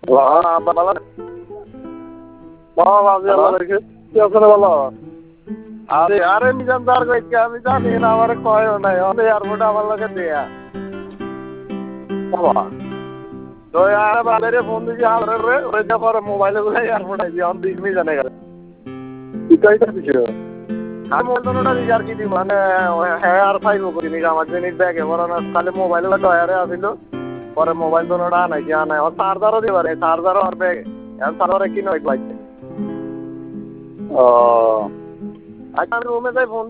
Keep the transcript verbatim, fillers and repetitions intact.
আরে আরে নিজাম তার কইছে আমি জানি না আমারে কয়ও নাই ওরে এয়ারপোর্ট আমার লগে দেয়া বাবা তো আরে বাবারে ফোন দিছি আরে রে ওই যে পরে মোবাইলে গুলো এয়ারপোর্ট আইছি অন দিস মি জানে গেল কি কইতা দিছো আমি মন্তনটা দিছি আর কি দি মানে হ্যাঁ আর ফাইল করি নি আমার জিনিস ব্যাগে বরানা খালি মোবাইলে ডয়ারে আছিল পরে মোবাইল দনোটা নাই কি নাই আর চার্জারও দিবারে চার্জারও আর ব্যাগ আর চার্জারে কি নয় বাইছে ও আচ্ছা রুমে যাই ফোন